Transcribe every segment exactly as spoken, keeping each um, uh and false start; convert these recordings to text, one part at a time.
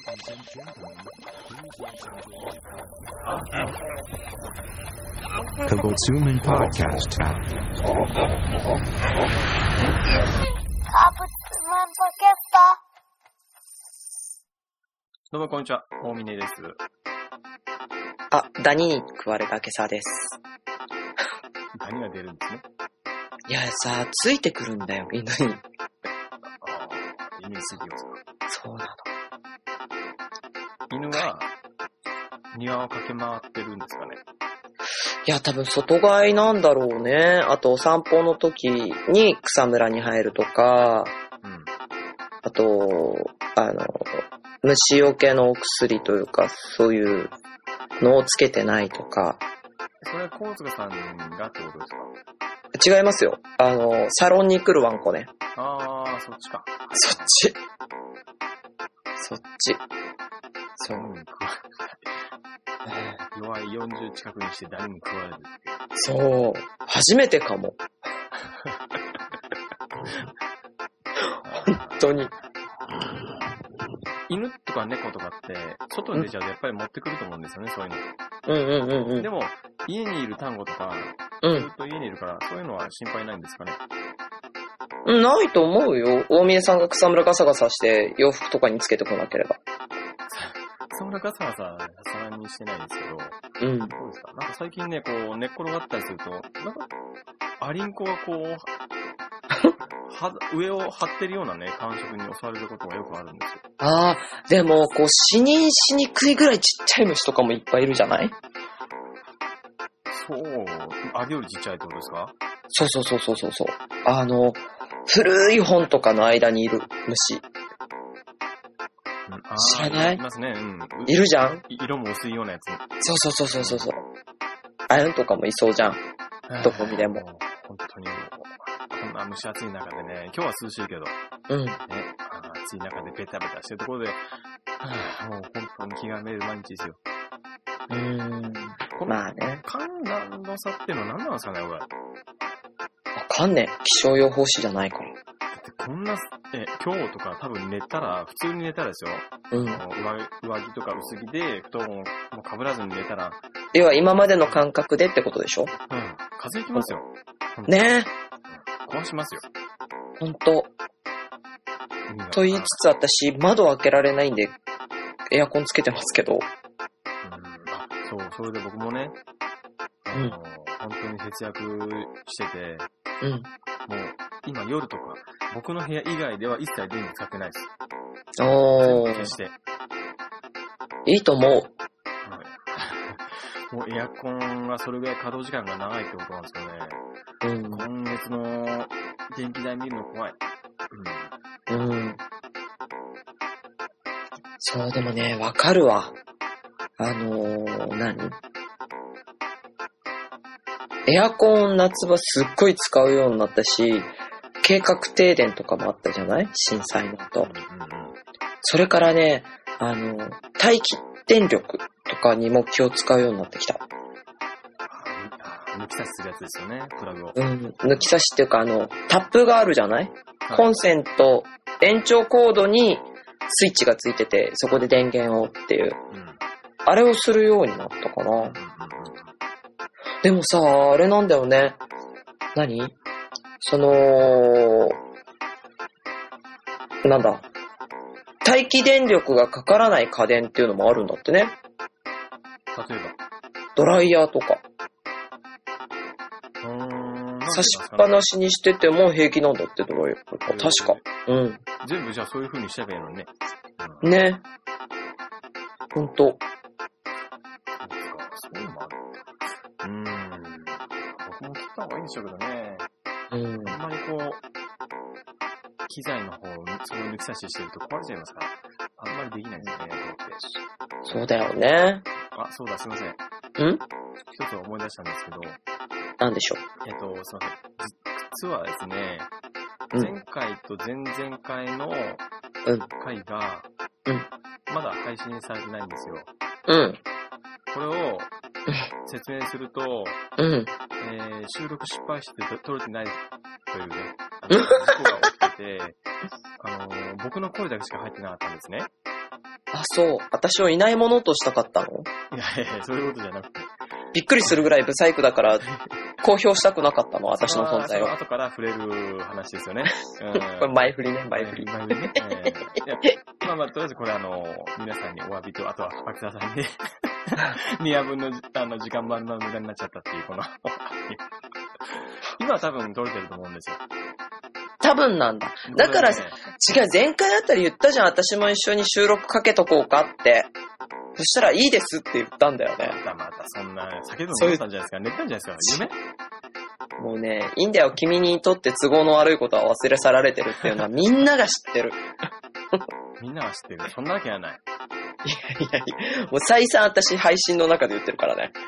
Kabotsumon Podcast. Kabotsumon Podcast. どうもこんにちは、大峰です。 あ、ダニに食われた今朝です。 何が出るんですね。 いやさ、ついてくるんだよ、犬に。 ああ、犬についてきますか。 そうなの。 犬は庭を駆け回ってるんですかね。 いや、多分外飼いなんだろうね。あとお散歩の時に草むらに入るとか、 うん。 あと、あの、虫除けのお薬というか、そういうのをつけてないとか。 それは神塚さんがってことですか。 違いますよ。あの、サロンに来るワンコね。 ああ、そっちか。 そっち。そっち。そう。 うん、弱いよんじゅう近くにして誰に食われる。 そう。初めてかも。本当に。 犬とか猫とかって外に出ちゃうとやっぱり持ってくると思うんですよね、そういうの。 うんうんうんうん。 でも家にいる単語とか、 うん、 ずっと家にいるからそういうのは心配ないんですかね。 うん、ないと思うよ。大宮さんが草むらガサガサして洋服とかにつけてこなければ。 草むらガサガサさすがにしてないですけど。 うん。 どうですか。なんか最近ね、こう寝っ転がったりすると、なんかアリンコがこうは上を張ってるようなね感触に襲われることがよくあるんですよ。 ああ、でもこう死にしにくいぐらいちっちゃい虫とかもいっぱいいるじゃない？ そう、アリよりちっちゃいってことですか？ そうそうそうそうそうそう。あの古い本とかの間にいる虫。 うん、 知らない？ いますね。うん。 いるじゃん？ 色も薄いようなやつ。 そうそうそうそうそう。あやんとかもいそうじゃん。どこにでも。 本当にもうこんな蒸し暑い中でね、今日は涼しいけど、 うん。 ね、暑い中でベタベタしてるところで、はあ、もう本当に気がめる毎日ですよ。 うーん。まあね。 寒暖の差っていうのは何なんですかね、これ。 わかんねえ。気象予報士じゃないから。 だってこんな、え、今日とか多分寝たら、普通に寝たらですよ。 うん。 上, 上着とか薄着で布団をかぶらずに寝たら、 要は今までの感覚でってことでしょ？ うん。風邪ひきますよ。 ねえ。 壊しますよ。 ほんと。と言いつつ私、窓開けられないんで、エアコンつけてますけど。 うん、あ、そう、それで僕もね、あの、うん、本当に節約してて、 うん。 もう、今夜とか、僕の部屋以外では一切電気使ってないです。 おー。 消して。 いいと思う。 もうエアコンがそれぐらい稼働時間が長いってことなんですよね。 うん。 今月の電気代見るの怖い。 うん。うん。そう、でもね、わかるわ。あのー、何？エアコン夏場すっごい使うようになったし、計画停電とかもあったじゃない？震災の後。 うんうんうん、 それからね、あの、待機電力とかにも気を使うようになってきた。 抜き差しするやつですよね、プラグを。 うん、抜き差しっていうか、あの、タップがあるじゃない？はい、コンセント、延長コードにスイッチがついてて、そこで電源をっていう。うん、あれをするようになったかな。うんうんうん、でもさ、あれなんだよね。何？その、なんだ。待機電力がかからない家電っていうのもあるんだってね。 例えばドライヤーとか。 うーん、 差しっぱなしにしてても平気なんだってドライヤーとか。確か。うん。 全部じゃあそういう風にしちゃえばいいのにね。 うん、ね。ほんと。 そういうのもある。うーん。僕も切った方がいいんでしょうけどね。 うん。 あんまりこう、機材の方をそういう抜き差ししてると壊れちゃいますから。あんまりできないですね、こうって。 そうだよね。 あ、そうだ、すいません。 ん？ 一つ思い出したんですけど。 なんでしょう。 えっと、すいません。実はですね、うん、前回と前々回の回が、 うん、 まだ配信されてないんですよ。 うん。 これを説明すると、 うん、 えー、収録失敗して撮れてないというね、あの事故が起きてて、あのー、僕の声だけしか入ってなかったんですね。 あ、そう。私をいないものとしたかったの？ いやいや、そういうことじゃなくて。 びっくりするぐらいブサイクだから、公表したくなかったの、私の存在を。 後から触れる話ですよね。 うん、これ前振りね、前振り。 前振りね。えー、いやまあまあ、とりあえずこれあの、皆さんにお詫びと、あとは秋沢さんに、に夜分のあの時間番の無駄になっちゃったっていう、この、今は多分撮れてると思うんですよ。 多分なんだ。だから、ね、違う、前回あたり言ったじゃん、私も一緒に収録かけとこうかって。そしたらいいですって言ったんだよね。 またまたそんな、酒でも飲んだんじゃないですか、寝たんじゃないですか、 夢？もうね、いいんだよ、君にとって都合の悪いことは忘れ去られてるっていうのはみんなが知ってる。 みんなが知ってる。そんなわけはない。 いやいやいや、もう再三私配信の中で言ってるからね。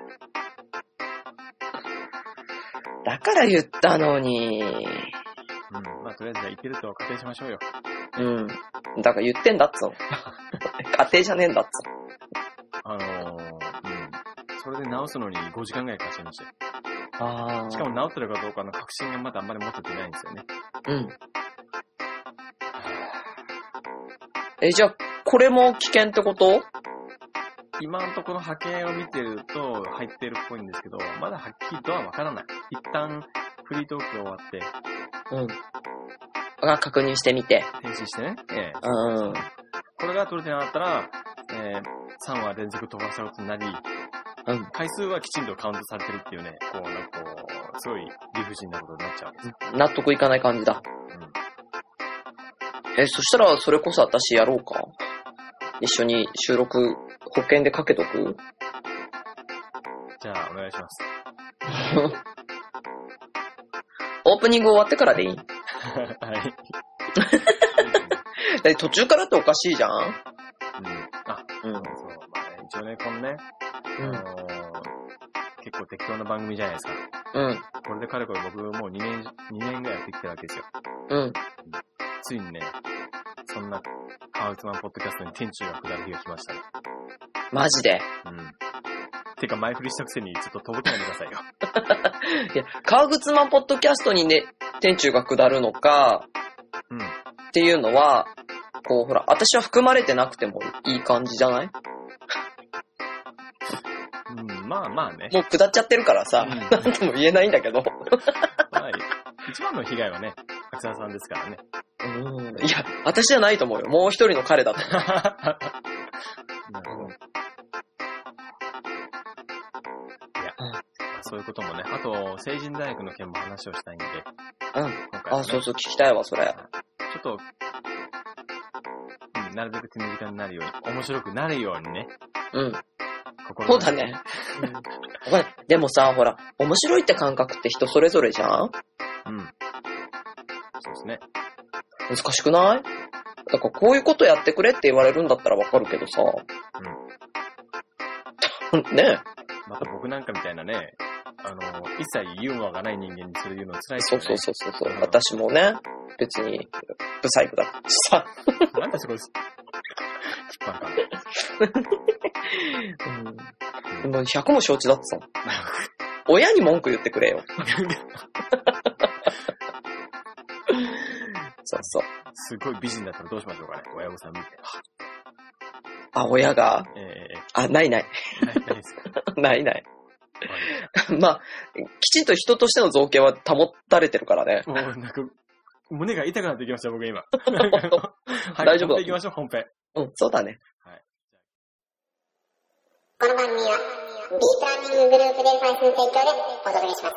だから言ったのに。 うん、まあとりあえず言ってると仮定しましょうよ。 うん。だから言ってんだっつうの。仮定じゃねえんだっつうの。 あのー、うん。それで直すのにごじかんぐらいかかっちゃいましたよ。ああ。しかも直ってるかどうかの確信がまだあんまり持ててないんですよね。 うん。え、じゃあ、これも危険ってこと？ 今のところ波形を見てると入ってるっぽいんですけど、まだはっきりとはわからない。一旦フリートークが終わって、 うん。が確認してみて。 返信してね。ええ。 うん。 これが取れてなかったら、えー、さんわ連続飛ばしたことになり、うん。回数はきちんとカウントされてるっていうね、こう、なんかこう、すごい理不尽なことになっちゃうんですよ。 納得いかない感じだ。うん。え、そしたらそれこそ私やろうか。一緒に収録保険でかけとく？ じゃあお願いします。 オープニング終わってからでいい？はい。だ途中からっておかしいじゃん？うん。 あ、うん。そう、まあね、一応ね、このね、うん、あのー、結構適当な番組じゃないですか。うん。これでかれこれ僕もうにねん、にねんぐらいやってきてるわけですよ。うん。ついにね、そんな川内マンポッドキャストに天中が下る日が来ましたね。 マジで？ うん。てか前振りしたくせにちょっと飛ぶかないでくださいよ。 いや、川口マンポッドキャストにね、天中が下るのか、うん。っていうのは、こう、ほら、私は含まれてなくてもいい感じじゃない？ うん、まあまあね。 もう下っちゃってるからさ、うん、なんとも言えないんだけど。 まあ、一番の被害はね、秋沢さんですからね。 うん。いや、私じゃないと思うよ。もう一人の彼だと思う。 なるほど。そういうこともね。あと、成人大学の件も話をしたいんで。 うん。ね、あ、そうそう、聞きたいわ、それ。ちょっと、うん、なるべく手短になるように、面白くなるようにね。 うん。そうだね。でもさ、ほら、面白いって感覚って人それぞれじゃん？うん。 そうですね。 難しくない？だからこういうことやってくれって言われるんだったらわかるけどさ。うん。ねえ。 また僕なんかみたいなね、あの、一切ユーモアがない人間にそれ言うの辛いですよね。そうそうそうそう。私もね、別に、ブサイクだったしさ。 なんでそこです。 うん。でもひゃくも承知だってさ。親に文句言ってくれよ。そうそう。 すごい美人だったらどうしましょうかね、親御さん見て。 あ、親が、 えー、 あ、ないない。 ないないですかないない。まあ、きちんと人としての造形は保たれてるからね。 もうなんか、胸が痛くなってきました、僕今。 大丈夫だ。 本編行きましょう、本編。 うん、そうだね。はい。 この番組は、ビープランニンググループデルファイスの提供でお届けします。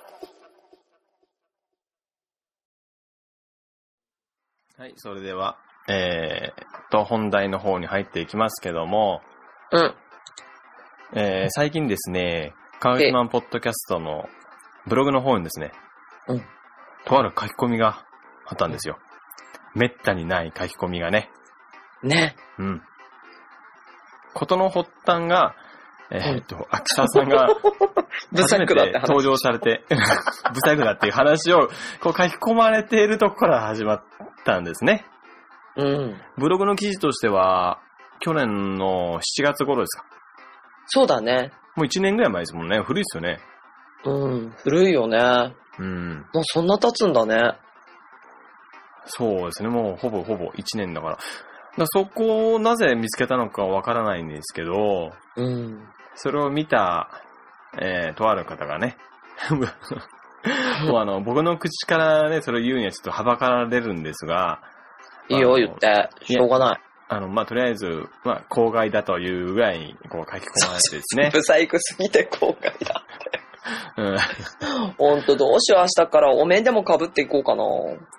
はい、それでは、えーと、本題の方に入っていきますけども、 うん。 えー、最近ですね、川内マンポッドキャストのブログの方にですね、うん。とある書き込みがあったんですよ。めったにない書き込みがね。 ね。 うん。ことの発端が、えー、っと、うん、秋沢さんが、初めて登場されて、ブサイクだっていう話を、こう書き込まれているとこから始まったんですね。 うん。 ブログの記事としては、去年のしちがつ頃ですか。 そうだね。 もういちねんぐらい前ですもんね。古いですよね。 うん、古いよね。うん。もうそんな経つんだね。 そうですね。もうほぼほぼいちねんだから。 だそこをなぜ見つけたのかわからないんですけど、 うん、 それを見た、えー、とある方がね、もうあの僕の口からねそれを言うにはちょっとはばかられるんですが、 いいよ言ってしょうがない。 あのまあとりあえずまあ公害だというぐらいにこう書き込まれてですね。 ブサイクすぎて公害だって。 うん。 ほんとどうしよう、明日からお面でも被っていこうかな。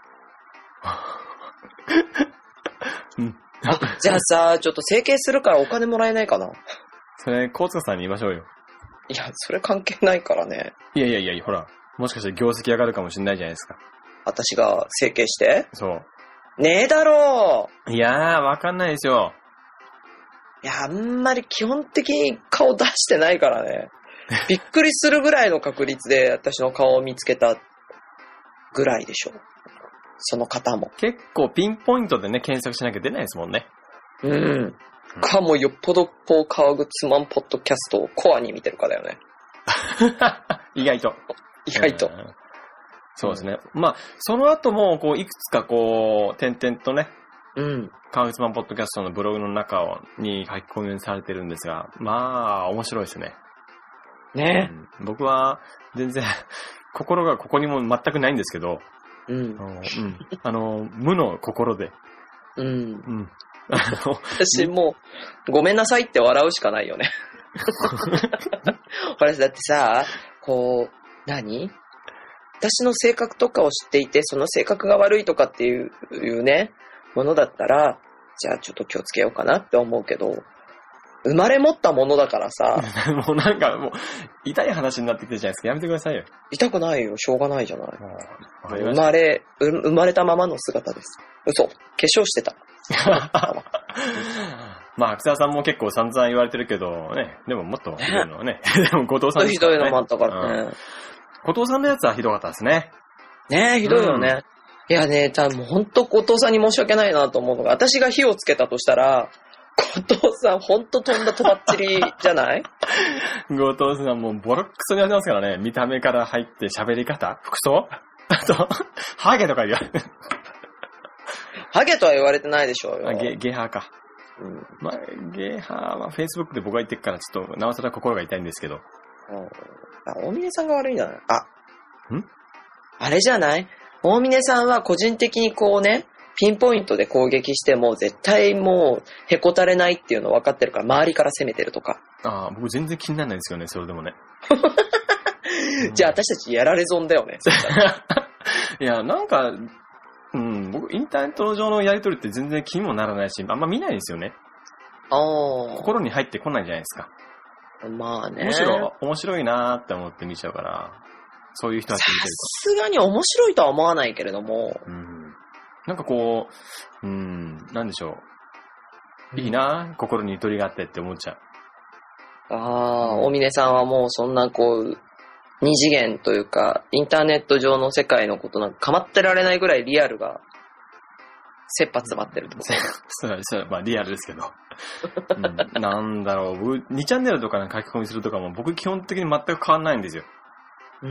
うん、あ、じゃあさ、ちょっと整形するからお金もらえないかな。 それ、コウツカさんに言いましょうよ。 いや、それ関係ないからね。 いやいやいや、ほら、もしかして業績上がるかもしれないじゃないですか。 私が整形して？ そう。 ねえだろう。いやー、わかんないですよ。 いや、あんまり基本的に顔出してないからね。びっくりするぐらいの確率で私の顔を見つけたぐらいでしょ。その方も。 結構ピンポイントでね、検索しなきゃ出ないですもんね。 うん。うん、かもよっぽどポー革靴マンポッドキャストをコアに見てるかだよね。 意外と。 意外と。 そうですね。うん、まあ、その後も、こう、いくつかこう、点々とね、 うん。 革靴マンポッドキャストのブログの中に書き込みされてるんですが、まあ、面白いですね。 ね、 うん、僕は、全然、心がここにも全くないんですけど、 うん。うん、 あの、無の心で。 うん。うん。 あの私もう、ごめんなさいって笑うしかないよね。ほら、だってさ、こう、何？私の性格とかを知っていて、その性格が悪いとかっていう、いうね、ものだったら、じゃあちょっと気をつけようかなって思うけど、生まれ持ったものだからさ。 もうなんかもう、痛い話になってきてるじゃないですか。やめてくださいよ。 痛くないよ。しょうがないじゃない。生まれ、生まれたままの姿です。嘘。化粧してた。 まあ、草田さんも結構散々言われてるけど、ね。でももっとひどいのはね。でも後藤さんですからね。ひどいのもあったからね。 うん、後藤さんのやつはひどかったですね。 ねえ、ひどいよね。うん、いやね、多分ほんと後藤さんに申し訳ないなと思うのが、私が火をつけたとしたら、後藤さんほんと飛んだとばっちりじゃない後藤さんもうボロックソにやってますからね。見た目から入って喋り方、服装あと、ハゲとか言われて。 ハゲとは言われてないでしょうよ。 あ、ゲ、ゲハか。 うん、 まあ、ゲハは Facebook で僕が言ってるからちょっとなおさら心が痛いんですけど。 うん、あ、大峰さんが悪いんじゃない？あ、 ん？ あれじゃない？大峰さんは個人的にこうね、ピンポイントで攻撃しても絶対もうへこたれないっていうの分かってるから周りから攻めてるとか。 ああ、僕全然気にならないですよね、それでもね。 じゃあ私たちやられ損だよね。 いや、なんか、うん、僕インターネット上のやりとりって全然気にもならないし、あんま見ないですよね。 ああ。 心に入ってこないじゃないですか。 まあね。 むしろ面白いなーって思って見ちゃうから、そういう人たち見てると。 さすがに面白いとは思わないけれども。 うん、なんかこう、うん、なんでしょう。いいな、うん、心にゆとりがあってって思っちゃう。 ああ、大峰さんはもうそんなこう、二次元というか、インターネット上の世界のことなんか構ってられないぐらいリアルが、切羽詰まってるってこと。 そうそう、まあリアルですけど。うん、なんだろう、僕、にチャンネルとかの書き込みするとかも、僕基本的に全く変わんないんですよ。 うん。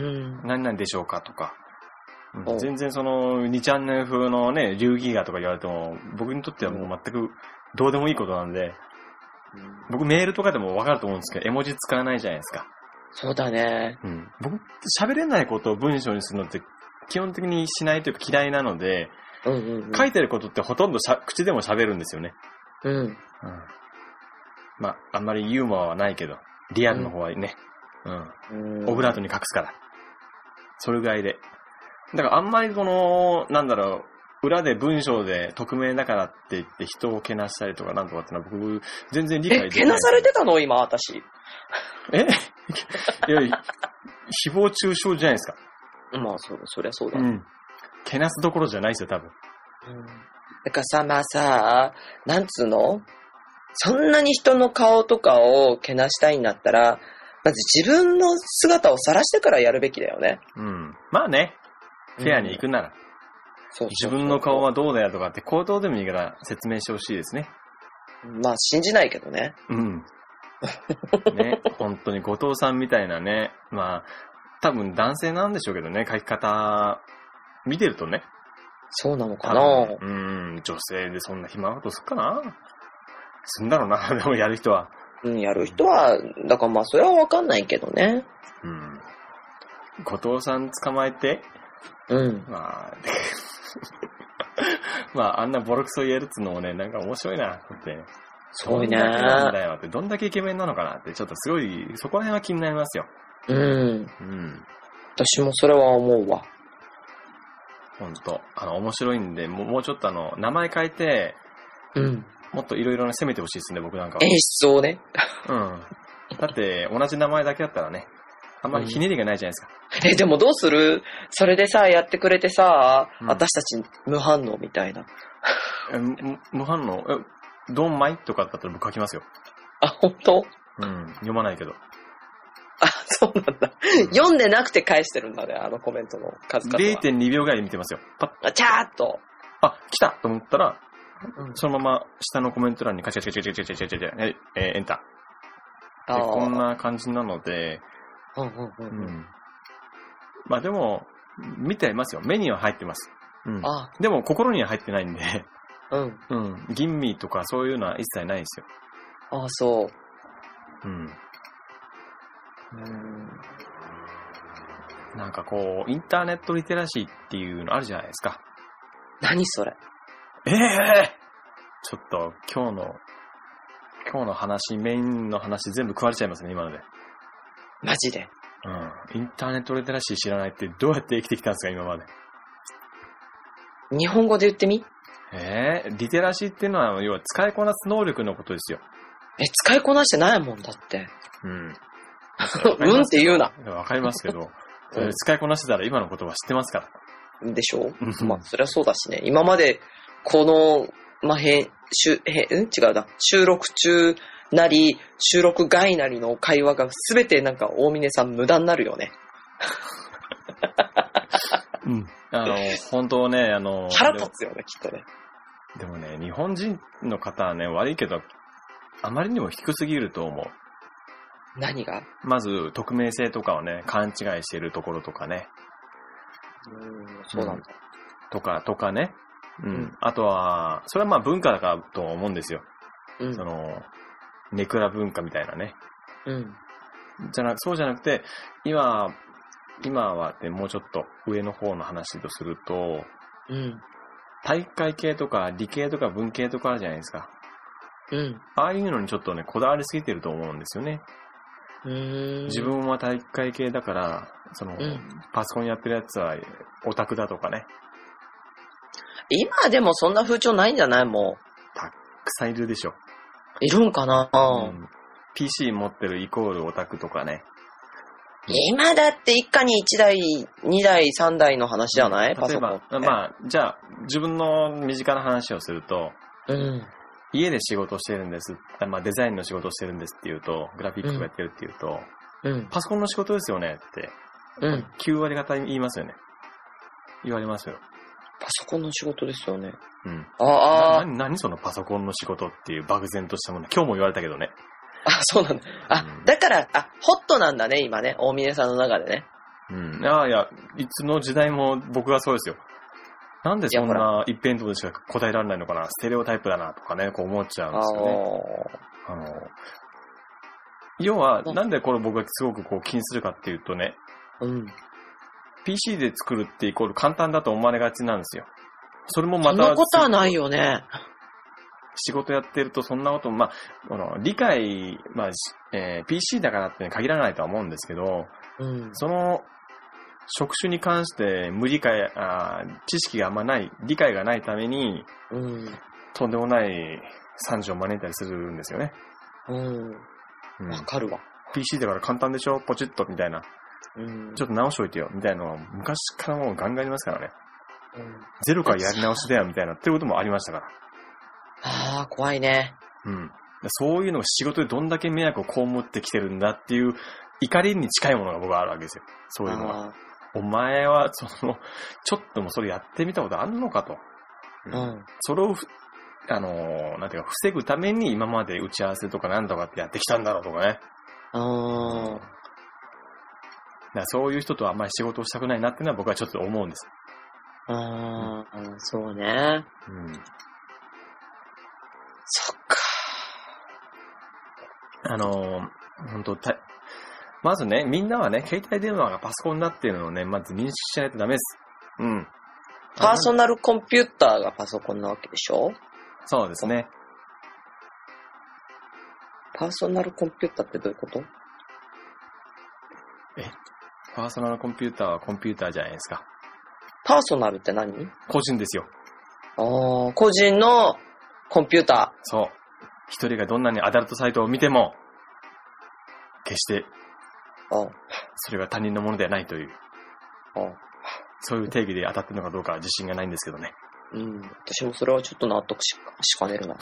何なんでしょうかとか。うん、全然その、にチャンネル風のね、流儀画とか言われても、僕にとってはもう全くどうでもいいことなんで、うん、僕メールとかでも分かると思うんですけど、絵文字使わないじゃないですか。 そうだね。 うん。僕、喋れないことを文章にするのって基本的にしないというか嫌いなので、 うんうんうん、 書いてることってほとんどしゃ口でも喋るんですよね。 うん。うん。 まあ、あんまりユーモアはないけど、リアルの方はね、うん。うん、オブラートに隠すから。それぐらいで。だからあんまりこの、なんだろう、裏で文章で匿名だからって言って人をけなしたりとかなんとかってのは僕全然理解できない。 え、けなされてたの今私。 えいや、誹謗中傷じゃないですか。 まあ、そう、そりゃそうだ。 うん。けなすどころじゃないですよ、多分。 うん。だからさ、まあさ、なんつうの？そんなに人の顔とかをけなしたいんだったら、まず自分の姿を晒してからやるべきだよね。 うん。まあね。フェアに行くなら。うん、そうそうそうそう、自分の顔はどうだよとかって口頭でもいいから説明してほしいですね。 まあ信じないけどね。 うん。ね、本当に後藤さんみたいなね、まあ、多分男性なんでしょうけどね、書き方、見てるとね、 そうなのかな。 うん、女性でそんな暇なことすっかな。すんだろうな、でもやる人は。 うん、やる人は、だからまあそれはわかんないけどね。 うん。後藤さん捕まえて、 うん。 まあ、まあ、あんなボロクソ言えるっつうのもね、なんか面白いな、って。 すごいね。 どんだけなんだよって、どんだけイケメンなのかなって、ちょっとすごい、そこら辺は気になりますよ。 うん。 うん。 私もそれは思うわ。 ほんと。あの、面白いんで、もう、もうちょっとあの、名前変えて、 うん。 もっといろいろ攻めてほしいですね、僕なんかは。 演出をね。 うん。だって、同じ名前だけだったらね、あんまりひねりがないじゃないですか。 うん、え、でもどうする？それでさ、やってくれてさ、 うん、 私たち無反応みたいな。 え、無反応え、ドンマイとかだったら僕書きますよ。 あ、ほんと？ うん、読まないけど。 あ、そうなんだ、うん。読んでなくて返してるんだね、あのコメントの数々は。 れいてんにびょうぐらいで見てますよ。パッ。 あ、チャーっと。 あ、来たと思ったら、 うん、 そのまま下のコメント欄にカチャカチャカチャカチャカチャカチャカチャ、え、えー、エンター。で、こんな感じなので、 うんうんうんうん、 まあでも、見てますよ。目には入ってます。うん、 あでも心には入ってないんで、 うん。 うん。吟味とかそういうのは一切ないですよ。 ああ、そう。 うん。 うん。 なんかこう、インターネットリテラシーっていうのあるじゃないですか。 何それ？ ええー、ちょっと今日の、今日の話、メインの話全部食われちゃいますね、今ので。 マジで？ うん。インターネットリテラシー知らないってどうやって生きてきたんですか、今まで。 日本語で言ってみ？ ええー、リテラシーっていうのは、要は使いこなす能力のことですよ。 え、使いこなしてないもんだって。 うん。 うんって言うな。 わかりますけど、それ使いこなしてたら今の言葉知ってますから。 でしょうまあ、そりゃそうだしね。今まで、この、まあ、へん、しゅ、へん、違うな。収録中なり、収録外なりの会話がすべてなんか大峰さん無駄になるよね。 うん。あの、本当ね、あの、 腹立つよね、きっとね。 でもね、日本人の方はね、悪いけど、あまりにも低すぎると思う。 何が？ まず、匿名性とかをね、勘違いしてるところとかね。 うーん、そうなんだ。 うん、とか、とかね。うん。うん、あとは、それはまあ文化だからと思うんですよ。うん。その、ネクラ文化みたいなね。 うん。 じゃなく、そうじゃなくて、今、今はね、もうちょっと上の方の話とすると、 うん。 体育会系とか理系とか文系とかあるじゃないですか。 うん。 ああいうのにちょっとね、こだわりすぎてると思うんですよね。 うーん。 自分は体育会系だから、その、うん、パソコンやってるやつはオタクだとかね。 今でもそんな風潮ないんじゃない？もう。 たくさんいるでしょ。 いるんかな、うん、 ピーシー 持ってるイコールオタクとかね。 今だって一家に一台、二台、三台の話じゃない？ 例えば、まあ、じゃあ、自分の身近な話をすると、 うん、 家で仕事してるんです。まあ、デザインの仕事をしてるんですって言うと、グラフィックをやってるって言うと、うん、パソコンの仕事ですよねって、うん、きゅう割方言いますよね。言われますよ。 パソコンの仕事ですよね。 うん。 ああ。 な、何そのパソコンの仕事っていう漠然としたもの。今日も言われたけどね。 あ、そうなんだ。あ、うん、だから、あ、ホットなんだね、今ね。大峰さんの中でね。 うん。ああ、いや、いつの時代も僕はそうですよ。なんでそんな一辺倒でしか答えられないのかな。ステレオタイプだなとかね、こう思っちゃうんですよね。あの、要は、なんでこれ僕がすごくこう気にするかっていうとね。 うん。 ピーシー で作るってイコール簡単だと思われがちなんですよ。それもまた。 そんなことはないよね。 仕事やってるとそんなこと、まあ、あの理解、まあえー、ピーシー だからって、ね、限らないとは思うんですけど、 うん、 その職種に関して無理解あ、知識があんまない、理解がないために、 うん、 とんでもない惨事を招いたりするんですよね。 うん。わ、うん、かるわ。 ピーシー だから簡単でしょ、ポチッとみたいな。 うん、 ちょっと直しといてよみたいなのは昔からもうガンガンありますからね、うん、ゼロからやり直しだよみたいなっていうこともありましたから。 ああ、怖いね。 うん。そういうのが仕事でどんだけ迷惑を被ってきてるんだっていう怒りに近いものが僕はあるわけですよ。そういうのが。お前はそのちょっともそれやってみたことあるのかと。 うん。それをあのなんていうか防ぐために今まで打ち合わせとかなんとかってやってきたんだろうとかね。 ああ。 うんだそういう人とはあんまり仕事をしたくないなっていうのは僕はちょっと思うんです。 ああ、うん、そうね。 うん。 そっか。 あのー、ほんと、た、まずね、みんなはね、携帯電話がパソコンになっているのをね、まず認識しないとダメです。うん。 パーソナルコンピューターがパソコンなわけでしょ？ そうですね。 パーソナルコンピューターってどういうこと？ え、パーソナルコンピューターはコンピューターじゃないですか。 パーソナルって何？ 個人ですよ。 ああ、個人のコンピューター。 そう。一人がどんなにアダルトサイトを見ても、決して、 ああそれが他人のものではないという。 ああそういう定義で当たってるのかどうかは自信がないんですけどね。 うん。私もそれはちょっと納得しか、しかねるな。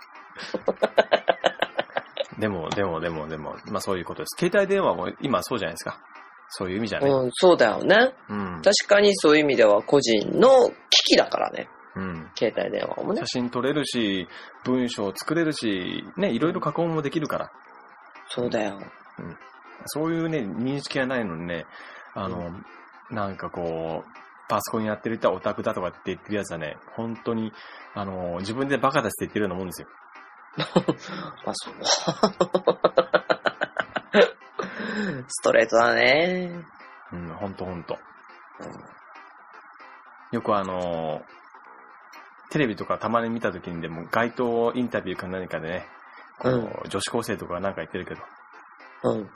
でも、でも、でも、でも、まあそういうことです。携帯電話も今そうじゃないですか。そういう意味じゃね。 うん、そうだよね。うん。確かにそういう意味では個人の機器だからね。うん。携帯電話もね。 写真撮れるし、文章作れるし、ね、いろいろ加工もできるから。 そうだよ。 うん。そういうね、認識がないのにね、あの、うんなんかこう、パソコンやってる人はオタクだとかって言ってるやつはね、本当に、あの、自分でバカだって言ってるようなもんですよ。 まあそう。ストレートだね。 うん、ほんとほんと。よくあの、テレビとかたまに見た時にでも街頭インタビューか何かでね、こう、うん、女子高生とかなんか言ってるけど。うん。うん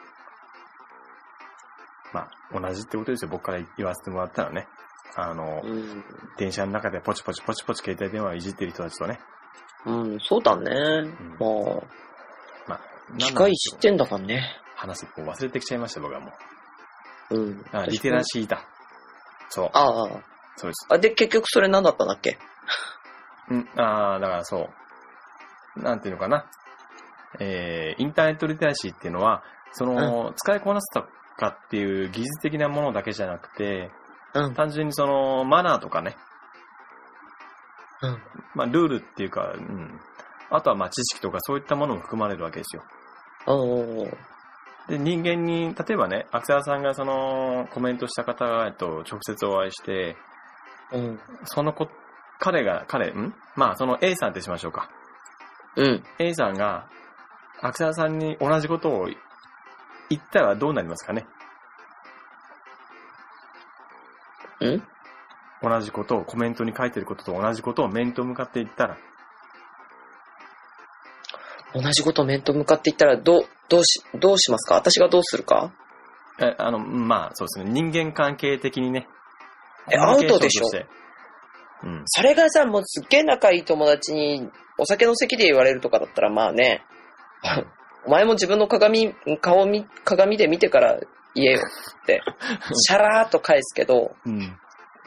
まあ、同じってことですよ。僕から言わせてもらったらね。あの、うん、電車の中でポチポチポチポチ携帯電話をいじってる人たちとね。 うん、そうだね。うん、もう、まあ、機械知ってんだからね。 話すと忘れてきちゃいました、僕はもう。うん。 あリテラシーだ。そう。 ああ。 そうです。 あ、で、結局それ何だったんだっけ？ うん、ああ、だからそう。なんていうのかな。えー、インターネットリテラシーっていうのは、その、うん、使いこなすとかっていう技術的なものだけじゃなくて、うん、単純にそのマナーとかね、うん、まあルールっていうか、うん、あとはまあ知識とかそういったものも含まれるわけですよ。おで人間に例えばね、秋沢さんがそのコメントした方と直接お会いして、うん、その子彼が彼んまあその A さんってしましょうか。うん、A さんが秋沢さんに同じことを言ったらどうなりますかね？ ん？ 同じことを、コメントに書いてることと同じことを面と向かって言ったら。 同じことを面と向かって言ったら、どう、どうし、どうしますか？私がどうするか？ え、あの、まあ、そうですね。人間関係的にね。 え、アウトでしょ？うん。それがさ、もうすっげえ仲いい友達に、お酒の席で言われるとかだったら、まあね。お前も自分の鏡、顔み、鏡で見てから言えよって、シャラーっと返すけど、うん。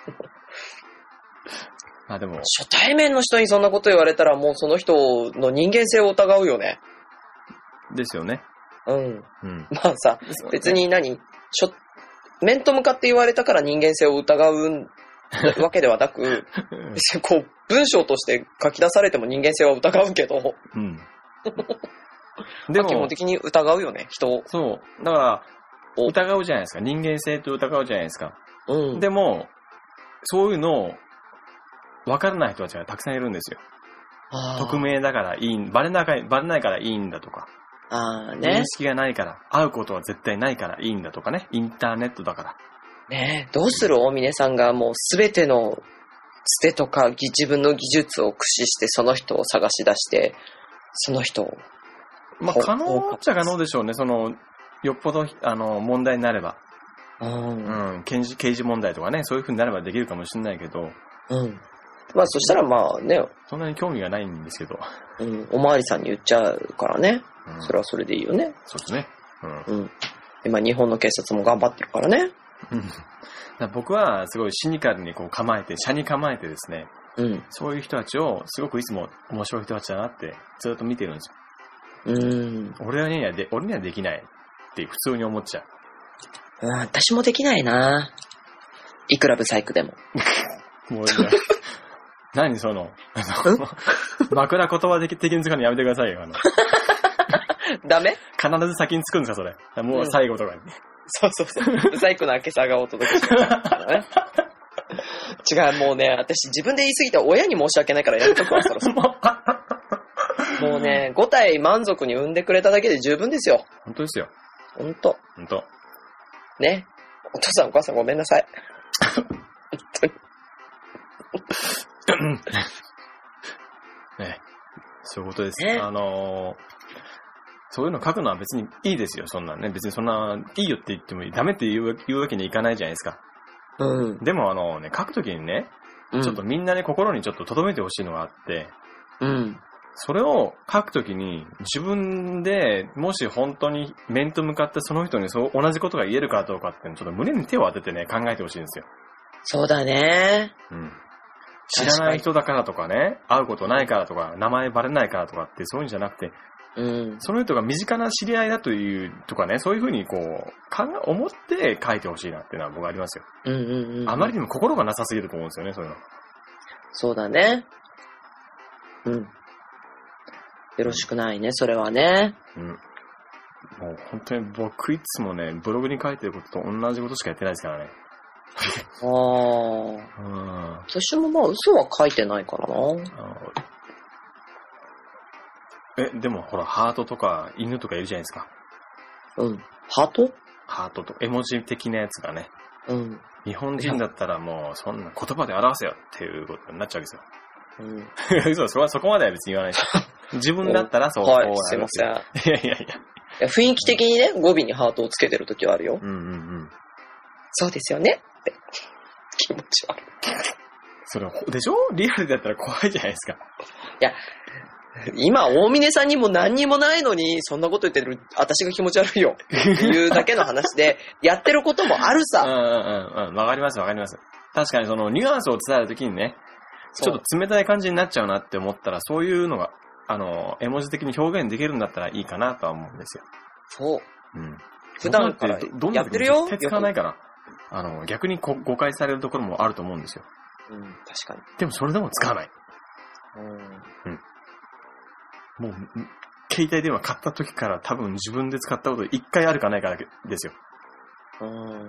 まあでも。 初対面の人にそんなこと言われたらもうその人の人間性を疑うよね。 ですよね。 うん。うん、まあさ、別に何しょ、面と向かって言われたから人間性を疑うわけではなく、こう、文章として書き出されても人間性は疑うけど、うん。でも基本的に疑うよね、人を。 そう。だから、疑うじゃないですか。人間性と疑うじゃないですか。うん。でも、そういうのを分からない人たちがたくさんいるんですよ。匿名だからいい、バレないから、バレないからいいんだとか。 ああね。 認識がないから、会うことは絶対ないからいいんだとかね。インターネットだから。 ねえ、どうする大峰さんがもうすべてのつてとか自分の技術を駆使してその人を探し出して、その人を。 まあ、可能っちゃ可能でしょうね。その、よっぽど、あの、問題になれば。うん。うん。刑事、刑事問題とかね、そういう風になればできるかもしれないけど。 うん。まあ、そしたらまあね。 そんなに興味がないんですけど。 うん。おまわりさんに言っちゃうからね。うん、それはそれでいいよね。 そうですね。 うん。うん。今、日本の警察も頑張ってるからね。 うん。僕は、すごいシニカルにこう構えて、車に構えてですね。うん。そういう人たちを、すごくいつも面白い人たちだなって、ずっと見てるんですよ。うん。俺にはで、俺にはできないって普通に思っちゃう。うん、私もできないな。いくらブサイクでも。 もう何その、枕言葉的に使うのやめてくださいよ。あのダメ？ 必ず先につくんですか、それ。もう最後とかに。うん、 そうそうそう。ブサイクな今朝がお届けしますからね。 違う、もうね、私自分で言い過ぎて親に申し訳ないからやめとくわ、そろそろ。もうね、ご体満足に産んでくれただけで十分ですよ。 本当ですよ。 本当。 本当。 ね。お父さんお母さんごめんなさい。本当に。 ね、そういうことです。 ね、 あのー、そういうの書くのは別にいいですよ、そんなんね。別にそんな、いいよって言ってもダメって言う、言うわけにいかないじゃないですか。 うん。 でもあのね、書くときにね、うん、ちょっとみんなね、心にちょっと留めてほしいのがあって、 うん。 それを書くときに、自分でもし本当に面と向かってその人にそう同じことが言えるかどうかっていうのをちょっと胸に手を当ててね、考えてほしいんですよ。 そうだね。 うん。知らない人だからとかね、会うことないからとか、名前バレないからとかってそういうんじゃなくて、うん、その人が身近な知り合いだというとかね、そういうふうにこう考え思って書いてほしいなっていうのは僕はありますよ。 うんうんうんうん、 あまりにも心がなさすぎると思うんですよね、そういうの。 そうだね。うん。よろしくないね、それはね。うん。 もう本当に僕いつもね、ブログに書いてることと同じことしかやってないですからね。 ああ。うん。私もまあ嘘は書いてないからな。 え、でもほら、ハートとか犬とかいるじゃないですか。 うん。ハート？ ハートと、絵文字的なやつがね。 うん。 日本人だったらもう、そんな言葉で表せよっていうことになっちゃうんですよ。うん。嘘、それはそこまでは別に言わないです。自分だったらそう、 はい、すいません。いやいやいや。いや雰囲気的にね、語尾にハートをつけてるときはあるよ。 うんうんうん。 そうですよねって。気持ち悪い。 それ、でしょ？リアルだったら怖いじゃないですか。 いや、今、大峰さんにも何にもないのに、そんなこと言ってる、私が気持ち悪いよ。っていうだけの話で、やってることもあるさ。 うんうんうん。わかりますわかります。確かにその、ニュアンスを伝えるときにね、ちょっと冷たい感じになっちゃうなって思ったら、そういうのが、あの、絵文字的に表現できるんだったらいいかなとは思うんですよ。 そう。 うん。 普段からやってるよ。 絶対使わないから、あの、逆にこ誤解されるところもあると思うんですよ。 うん、確かに。 でもそれでも使わない。うん。うん。もう、携帯電話買った時から多分自分で使ったこと一回あるかないかだけですよ。うん。うん、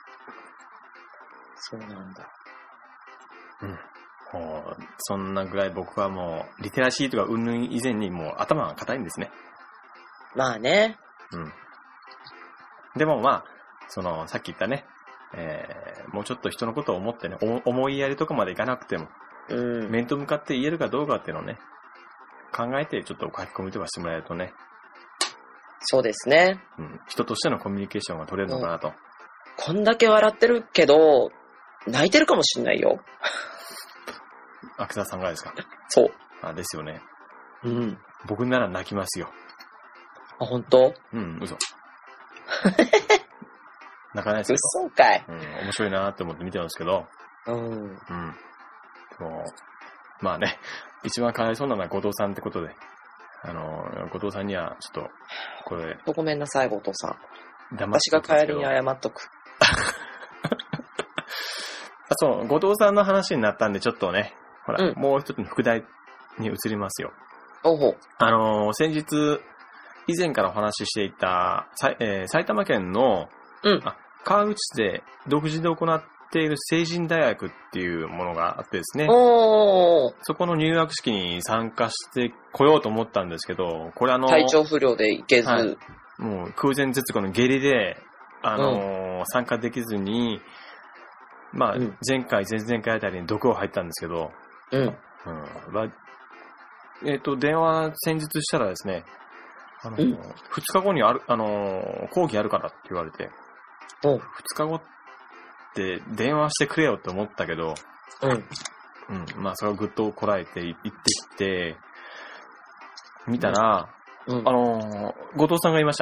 そうなんだ。 うん。もう、そんなぐらい僕はもう、リテラシーとか云々以前にもう頭が固いんですね。 まあね。 うん。でもまあ、その、さっき言ったね、えー、もうちょっと人のことを思ってね、思いやりとかまでいかなくても、うん、面と向かって言えるかどうかっていうのをね、考えてちょっと書き込みとかしてもらえるとね。 そうですね。 うん。人としてのコミュニケーションが取れるのかなと。うん、 こんだけ笑ってるけど、泣いてるかもしんないよ。 秋沢さんがですか？ そう。 あ、ですよね。 うん。 僕なら泣きますよ。 あ、本当？ うん、嘘。泣かないですけど。 嘘かい。 うん、面白いなって思って見てるんですけど。 うん。うん。 でも、まあね、一番かわいそうなのは後藤さんってことで、あの、後藤さんにはちょっと、これ。 ごめんなさい、後藤さん。私が帰りに謝っとく。 そう、後藤さんの話になったんで、ちょっとね、ほら、うん、もう一つの副題に移りますよ。 おほ。 あの、先日、以前からお話ししていた、えー、埼玉県の、 うん、 あ川口市で独自で行っている成人大学っていうものがあってですね。 おー。 そこの入学式に参加してこようと思ったんですけど、これあの、 体調不良で行けず、はい、 もう空前絶後の下痢で、あのーうん、参加できずに、まあ、うん、前回、前々回あたりに毒を入ったんですけど、 うん。うんえっ、ー、と、電話先日したらですね、あのーうん、ふつかごにある、あのー、講義あるからって言われて、 うん、 ふつかごって電話してくれよって思ったけど、 うん。 うん。まあ、それをぐっとこらえて行ってきて、見たら、うん、あのー、後藤さんがいました。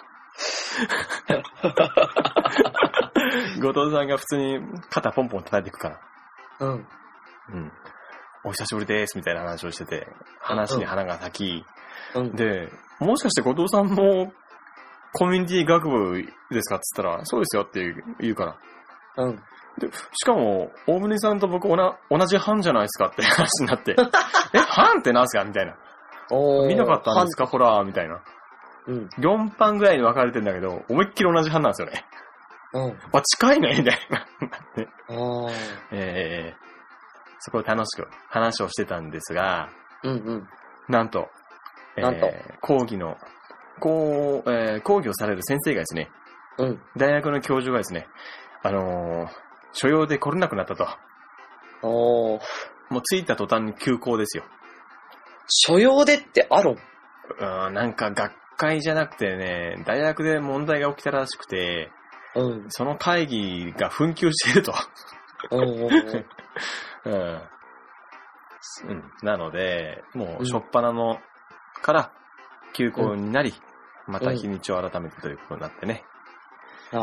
後藤さんが普通に肩ポンポン叩いていくから。 うん。 うん。お久しぶりですみたいな話をしてて、話に花が咲き、うん、で、もしかして後藤さんもコミュニティ学部ですかって言ったら、そうですよって言うから。 うん。 で、しかも、大宗さんと僕おな同じ班じゃないですかって話になって、え、班ってなんすかみたいな。見なかったんですかほら、みたいな。 うん。 よん班ぐらいに分かれてんだけど、思いっきり同じ班なんですよね。 うん。 あ、近いねみたいな。 あえー、そこで楽しく話をしてたんですが、 うんうん。 なんと、 なんと、 えー、講義の、こう、えー、講義をされる先生がですね、 うん。 大学の教授がですね、あのー、所用で来れなくなったと。 おー。 もう着いた途端に休校ですよ。 所用でってあるん？ うん、なんか学会じゃなくてね、大学で問題が起きたらしくて、 うん。 その会議が紛糾していると。 うんうんうん。 うん。うん。なので、もう、しょっぱなのから休校になり、うん、また日にちを改めてということになってね。 うん、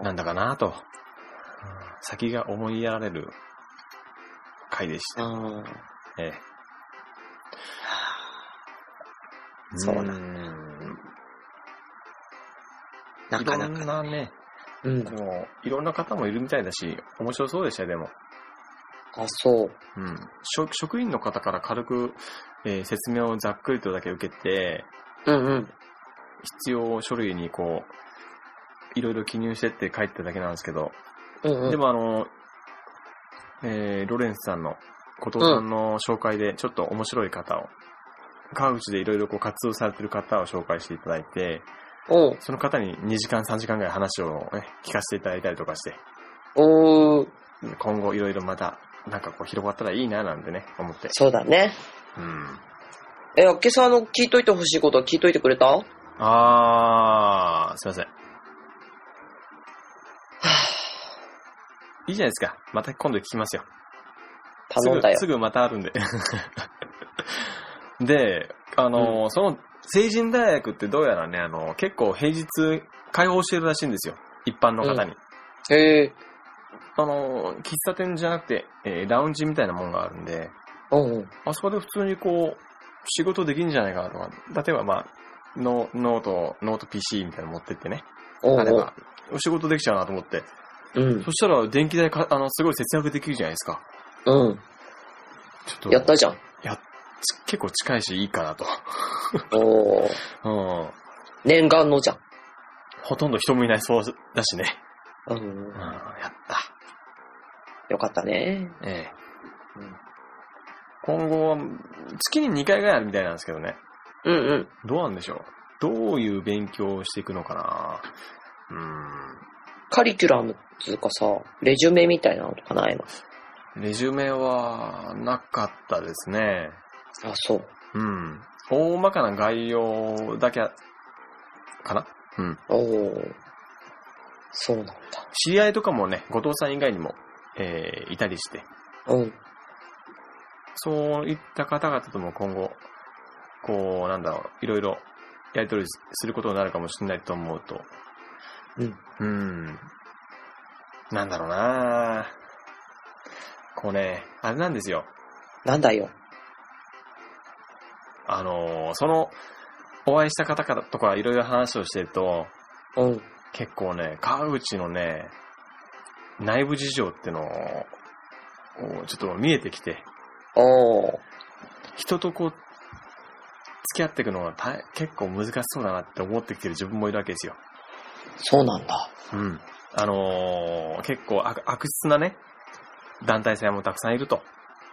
なんだかなと。先が思いやられる回でした。ええ。 そうなんだ。なかなか。 いろんなね、 うん。 もういろんな方もいるみたいだし、面白そうでしたよ、でも。 あ、そう。 うん。職、職員の方から軽く、えー、説明をざっくりとだけ受けて、 うんうん。 必要書類にこう、いろいろ記入してって書いてただけなんですけど、 うんうん、 でもあの、えー、ロレンスさんの、後藤さんの紹介でちょっと面白い方を、川口でいろいろこう活動されてる方を紹介していただいて、 おその方ににじかんさんじかんぐらい話を、ね、聞かせていただいたりとかして、 おー、 今後いろいろまたなんかこう広がったらいいななんてね思って。 そうだね。 うん。 え、あっけさんの聞いといてほしいことは聞いといてくれた？ あー、すいません。いいじゃないですか。また今度聞きますよ。 頼んだよ。 すぐ、すぐまたあるんで。で、あの、うん、その成人大学ってどうやらね、あの、結構平日開放してるらしいんですよ。一般の方に。 うん、へえ。 あの、喫茶店じゃなくて、えー、ラウンジみたいなもんがあるんで、 うんうん、 あそこで普通にこう、仕事できるんじゃないかなとか、例えばまあ、ノ, ノート、ノート ピーシー みたいなの持ってってね。 おうおうあれば、お仕事できちゃうなと思って。 うん。 そしたら電気代か、あの、すごい節約できるじゃないですか。 うん。 ちょっと。 やったじゃん。 や、結構近いしいいかなと。 おー。 うん。 念願のじゃん。 ほとんど人もいないそうだしね。 うん。 うん、やった。 よかったね。 ええ。うん、今後は、月ににかいぐらいあるみたいなんですけどね。 うんうん。 どうなんでしょう。どういう勉強をしていくのかな。うーん。 カリキュラムっていうかさ、レジュメみたいなのとかないの？ レジュメはなかったですね。 あ、そう。 うん。大まかな概要だけかな。うん。 おー。そうなんだ。 知り合いとかもね、後藤さん以外にも、えー、いたりして。 うん。 そういった方々とも今後、こう、なんだろう、いろいろやり取りすることになるかもしれないと思うと。 うん。 うん。なんだろうなこうね、あれなんですよ。 なんだよ。 あのー、その、お会いした方からとかいろいろ話をしてると、 うん。 結構ね、川口のね、内部事情ってのを、ちょっと見えてきて、 おー。 人とこう、付き合っていくのが結構難しそうだなって思ってきてる自分もいるわけですよ。 そうなんだ。 うん。あのー、結構悪、悪質なね、団体さんもたくさんいると。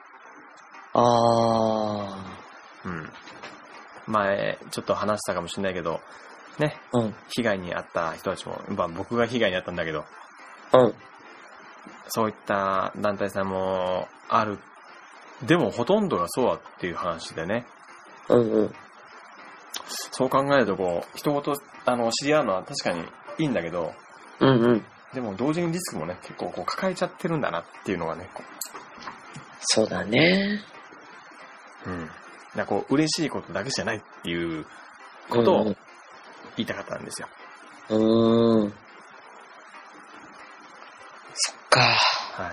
あー。うん。前、ちょっと話したかもしれないけど、ね。 うん。 被害に遭った人たちも、まあ僕が被害に遭ったんだけど。 うん。 そういった団体さんもある。でもほとんどがそうだっていう話でね。 うんうん。 そう考えるとこう、人ごと、あの、知り合うのは確かにいいんだけど、 うんうん。 でも同時にリスクもね、結構こう抱えちゃってるんだなっていうのがね、こうそうだね。 うん。だこう、嬉しいことだけじゃないっていうことを言いたかったんですよ。 うーん。そっか。 はい。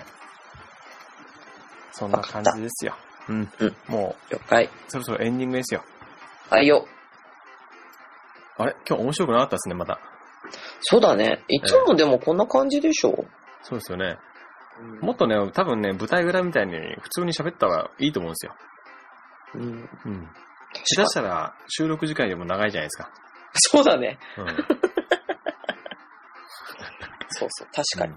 そんな感じですよ。うん。 うん。 もう、了解。 そろそろエンディングですよ。 はいよ。 あれ今日面白くなかったですね、また。 そうだね。いつもでもこんな感じでしょ、えー、 そうですよね。 うん、 もっとね、多分ね、舞台裏みたいに普通に喋った方がいいと思うんですよ。 うん。うん。 下手したら収録時間よりも長いじゃないですか。 そうだね。 うん。 そうそう、確かに。うん、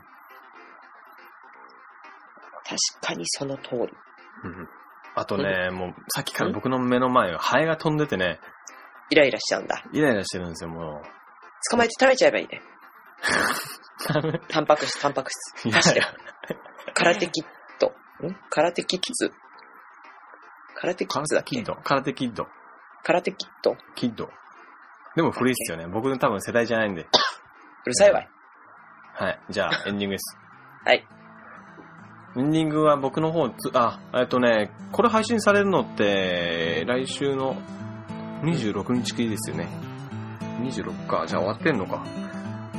確かにその通り。 うん、あとね、うん、もうさっきから僕の目の前がハエが飛んでてね。 イライラしちゃうんだ。 イライラしてるんですよ、もう。 捕まえて食べちゃえばいいね。タンパク質、タンパク質。 いやいや。 空手キット。ん空手キッズ。空手キッズだっけ？ 空手キッド。 空手キット。 キッド。でも古いっすよね。僕の多分世代じゃないんで。 うるさいわい。 はい。じゃあ、エンディングです。 はい。 エンディングは僕の方、あ、えっとね、これ配信されるのって、来週のにじゅうろくにちきりですよね。にじゅうろくか。じゃあ終わってんのか。うん、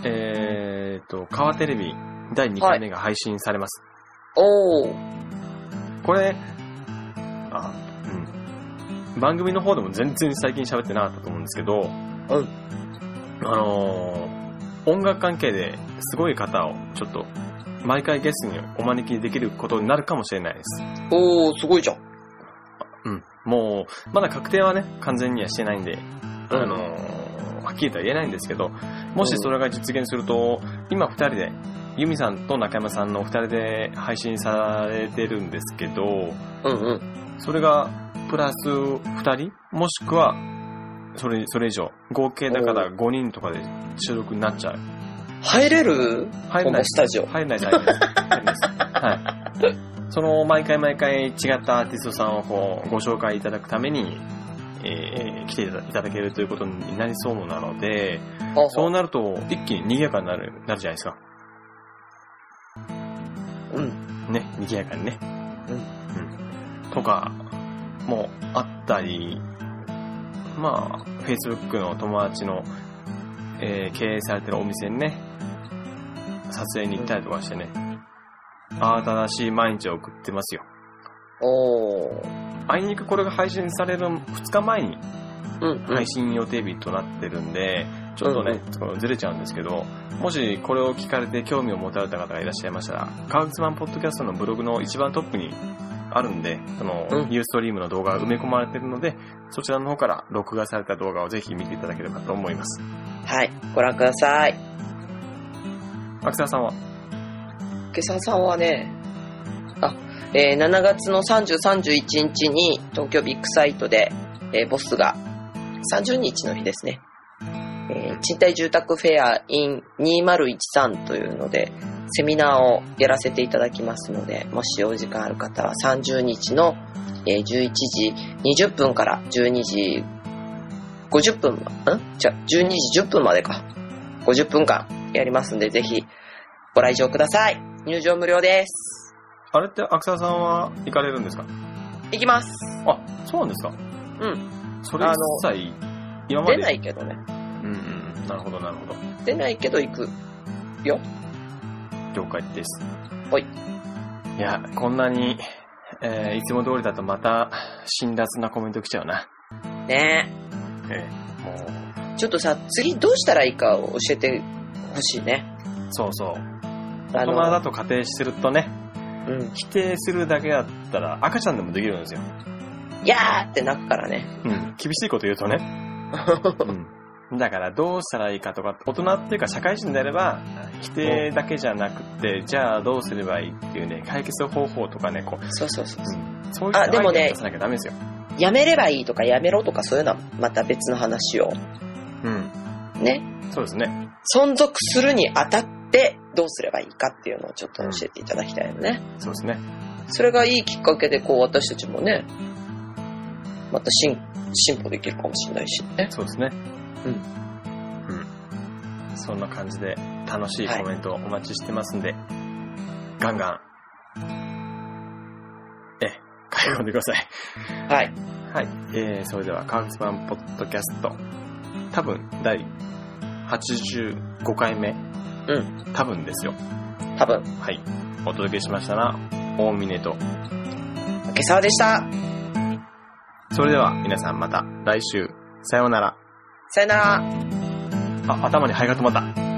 えーっと、川テレビだいにかいめが配信されます。 はい、おー。 これ、あ、うん。番組の方でも全然最近喋ってなかったと思うんですけど、うん。あのー、音楽関係ですごい方をちょっと毎回ゲストにお招きできることになるかもしれないです。 おー、すごいじゃん。 うん。もう、まだ確定はね、完全にはしてないんで、うん、あのー、はっきりとは言えないんですけど、もしそれが実現すると、今二人で、ユミさんと中山さんの二人で配信されてるんですけど、 うんうん。 それが、プラス二人もしくは、それ、それ以上。合計だからごにんとかで収録になっちゃう。 入れる？ 入れない。 スタジオ。 入れないです。入れないです。入れないです。はい。その、毎回毎回違ったアーティストさんをこう、ご紹介いただくために、えー、来ていただけるということになりそうなので、そうなると、一気に賑やかになる、なるじゃないですか。 うん。 ね、賑やかにね。 うん。 うん。とか、もあったり、まあ、Facebook の友達の、えー、経営されてるお店にね、撮影に行ったりとかしてね、慌ただしい毎日を送ってますよ。 おー。 あいにくこれが配信されるふつかまえに、 うんうん、 配信予定日となってるんで、ちょっとね、うんうん、ずれちゃうんですけど、もしこれを聞かれて興味を持たれた方がいらっしゃいましたら、川口マンポッドキャストのブログの一番トップにあるんで、その、うん、ユーストリームの動画が埋め込まれているので、そちらの方から録画された動画をぜひ見ていただければと思います。 はい、ご覧ください。 秋沢さんは？ 秋沢さんはね、あ、えー、しちがつのさんじゅう、さんじゅういちにちに東京ビッグサイトで、えー、ボスがさんじゅうにちの日ですね、えー、賃貸住宅フェア in にせんじゅうさんというのでセミナーをやらせていただきますので、もしお時間ある方はさんじゅうにちの、えー、じゅういちじにじゅっぷんからじゅうにじごじゅっぷん、んじゃじゅうにじじゅっぷんまでかごじゅっぷんかんやりますんで、ぜひご来場ください。入場無料です。 あれって秋沢さんは行かれるんですか？ 行きます。 あ、そうなんですか？ うん。 それ一切今まで出ないけどね。 うんうん。なるほどなるほど。 出ないけど行くよ。 了解です。 はい。 いや、こんなに、えー、いつも通りだとまた辛辣なコメント来ちゃうな。 ねえ。えー、もう。ちょっとさ、次どうしたらいいかを教えてほしいね。 そうそう。大人だと仮定してるとね、うん、否定するだけだったら赤ちゃんでもできるんですよ。 いやーって泣くからね。 うん。厳しいこと言うとね。うん。だからどうしたらいいかとか、大人っていうか社会人であれば、否定だけじゃなくて、じゃあどうすればいいっていうね、解決方法とかね、こう。 そうそうそう。 うん、そういうのを出さなきゃダメですよ。 やめればいいとかやめろとかそういうのはまた別の話を。 うん。 ね。 そうですね。 存続するにあたってどうすればいいかっていうのをちょっと教えていただきたいよね。 うん、そうですね。 それがいいきっかけでこう私たちもね、また進進歩できるかもしれないしね。 そうですね。 うん。 うん。そんな感じで楽しいコメントをお待ちしてますんで、はい、ガンガン、え、書き込んでください。 はい。 はい。えー、それでは、川口版ポッドキャスト、多分、だいはちじゅうごかいめ。 うん。 多分ですよ。 多分。 はい。お届けしましたな、大峰と、 竹沢でした。 それでは、皆さんまた来週、さようなら。 さよなら。 あ、頭にハエが止まった。